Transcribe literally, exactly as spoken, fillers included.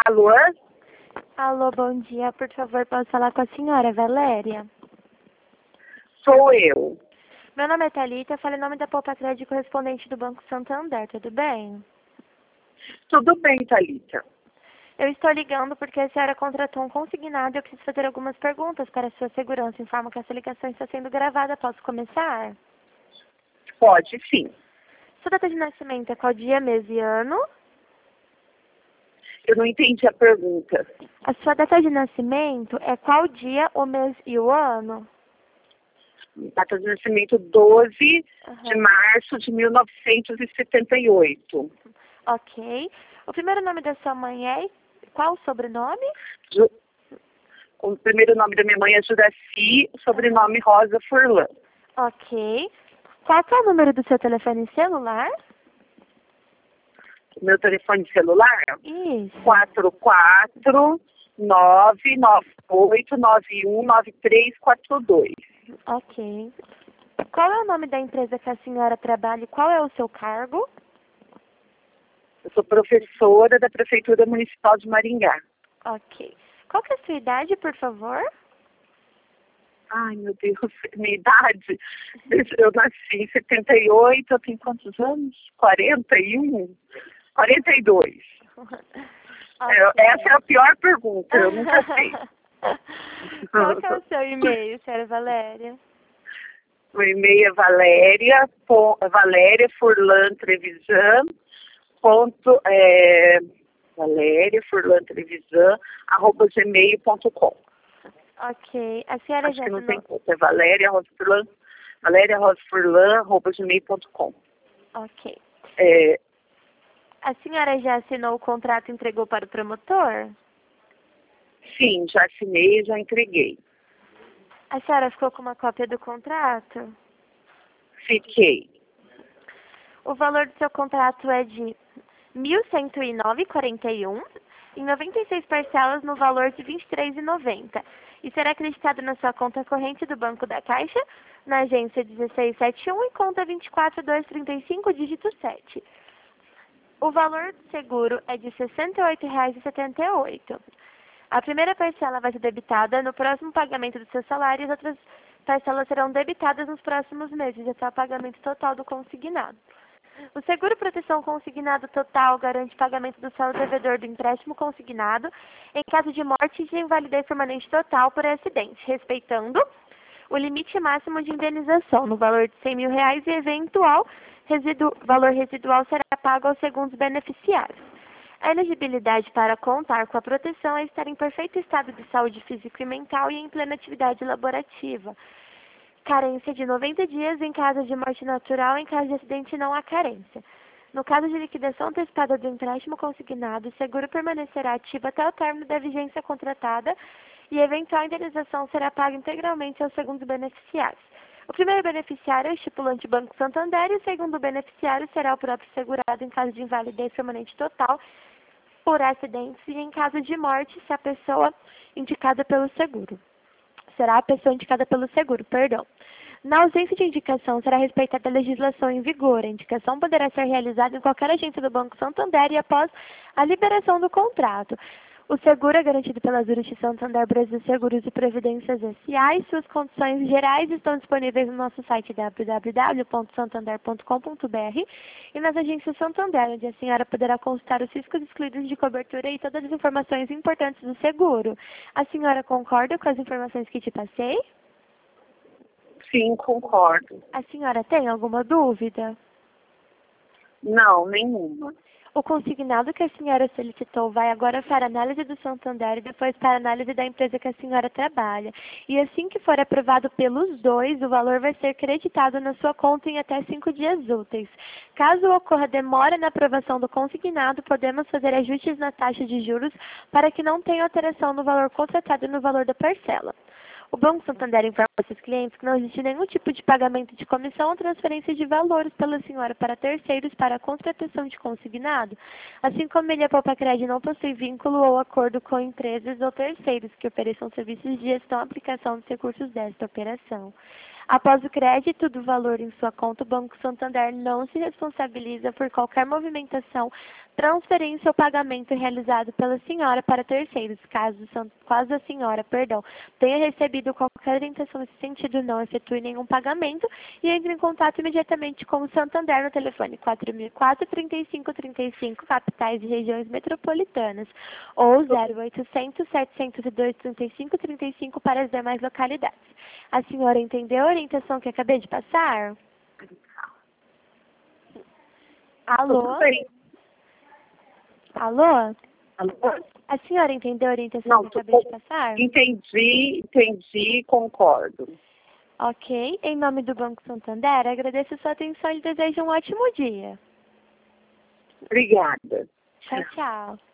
Alô? Alô, bom dia. Por favor, posso falar com a senhora Valéria? Sou eu. Meu nome é Thalita, eu falo em nome da Poupa Crédito correspondente do Banco Santander, tudo bem? Tudo bem, Thalita? Eu estou ligando porque a senhora contratou um consignado e eu preciso fazer algumas perguntas para a sua segurança. Informo que essa ligação está sendo gravada. Posso começar? Pode, sim. Sua data de nascimento é qual dia, mês e ano? Eu não entendi a pergunta. A sua data de nascimento é qual dia, o mês e o ano? Data de nascimento doze Aham. de março de mil novecentos e setenta e oito. Ok. O primeiro nome da sua mãe é qual o sobrenome? Ju- O primeiro nome da minha mãe é Juraci, o sobrenome Rosa Furlan. Ok. Qual que é o número do seu telefone celular? Meu telefone celular Isso. quatro quatro nove nove oito nove um nove três quatro dois. Ok. Qual é o nome da empresa que a senhora trabalha e qual é o seu cargo? Eu sou professora da Prefeitura Municipal de Maringá. Ok. Qual que é a sua idade, por favor? Ai, meu Deus, minha idade. Eu nasci em setenta e oito, eu tenho quantos anos? quarenta e um? quarenta e dois. É, essa é a pior pergunta, eu nunca sei. Qual que é o seu e-mail, senhora Valéria? O e-mail é Valéria, pon- Valéria Furlan Trevisan, ponto, é, Valéria Furlan Trevisan, arroba gmail ponto com. Ok. A senhora Acho já que não tem assinou... ponto, é Valéria Rosa Furlan, Valéria Rosa Furlan, arroba gmail ponto com. Ok. É, A senhora já assinou o contrato e entregou para o promotor? sim, já assinei, já entreguei. A senhora ficou com uma cópia do contrato? Fiquei. O valor do seu contrato é de mil cento e nove vírgula quarenta e um em noventa e seis parcelas no valor de vinte e três reais e noventa centavos e será acreditado na sua conta corrente do Banco da Caixa, na agência dezesseis setenta e um e conta vinte e quatro mil duzentos e trinta e cinco, dígito sete. O valor do seguro é de sessenta e oito reais e setenta e oito centavos. A primeira parcela vai ser debitada no próximo pagamento do seu salário e as outras parcelas serão debitadas nos próximos meses até o pagamento total do consignado. O seguro proteção consignado total garante pagamento do saldo devedor do empréstimo consignado em caso de morte e de invalidez permanente total por acidente, respeitando o limite máximo de indenização no valor de cem mil reais e eventual residu valor residual será pago aos segundos beneficiários. A elegibilidade para contar com a proteção é estar em perfeito estado de saúde físico e mental e em plena atividade laborativa. Carência de noventa dias em caso de morte natural, em caso de acidente não há carência. No caso de liquidação antecipada do empréstimo consignado, o seguro permanecerá ativo até o término da vigência contratada e eventual indenização será paga integralmente aos segundos beneficiários. O primeiro beneficiário é o estipulante Banco Santander e o segundo beneficiário será o próprio segurado em caso de invalidez permanente total por acidentes e em caso de morte, se a pessoa indicada pelo seguro. Será a pessoa indicada pelo seguro, perdão. Na ausência de indicação, será respeitada a legislação em vigor. A indicação poderá ser realizada em qualquer agência do Banco Santander e após a liberação do contrato. O seguro é garantido pela Zurich Santander Brasil Seguros e Previdências S A e suas condições gerais estão disponíveis no nosso site w w w ponto santander ponto com ponto b r e nas agências Santander, onde a senhora poderá consultar os riscos excluídos de cobertura e todas as informações importantes do seguro. A senhora concorda com as informações que te passei? Sim, concordo. A senhora tem alguma dúvida? Não, nenhuma. O consignado que a senhora solicitou vai agora para a análise do Santander e depois para a análise da empresa que a senhora trabalha. E assim que for aprovado pelos dois, o valor vai ser creditado na sua conta em até cinco dias úteis. Caso ocorra demora na aprovação do consignado, podemos fazer ajustes na taxa de juros para que não tenha alteração no valor contratado e no valor da parcela. O Banco Santander informa aos seus clientes que não existe nenhum tipo de pagamento de comissão ou transferência de valores pela senhora para terceiros para a contratação de consignado, assim como ele, a Poupa Crédito, não possui vínculo ou acordo com empresas ou terceiros que ofereçam serviços de gestão e aplicação dos recursos desta operação. Após o crédito do valor em sua conta, o Banco Santander não se responsabiliza por qualquer movimentação, transferência ou pagamento realizado pela senhora para terceiros, caso, caso a senhora, perdão, tenha recebido qualquer orientação nesse sentido, não efetue nenhum pagamento e entre em contato imediatamente com o Santander no telefone quatro mil e quatro, trinta e cinco, trinta e cinco, capitais e regiões metropolitanas, ou zero oitocentos, setecentos e dois, trinta e cinco, trinta e cinco para as demais localidades. A senhora entendeu a orientação que acabei de passar? Alô? Tudo bem. Alô? Alô? A senhora entendeu a orientação Não, que acabei de tudo- passar? entendi, entendi, concordo. Ok. Em nome do Banco Santander, agradeço a sua atenção e desejo um ótimo dia. Obrigada. Tchau, tchau.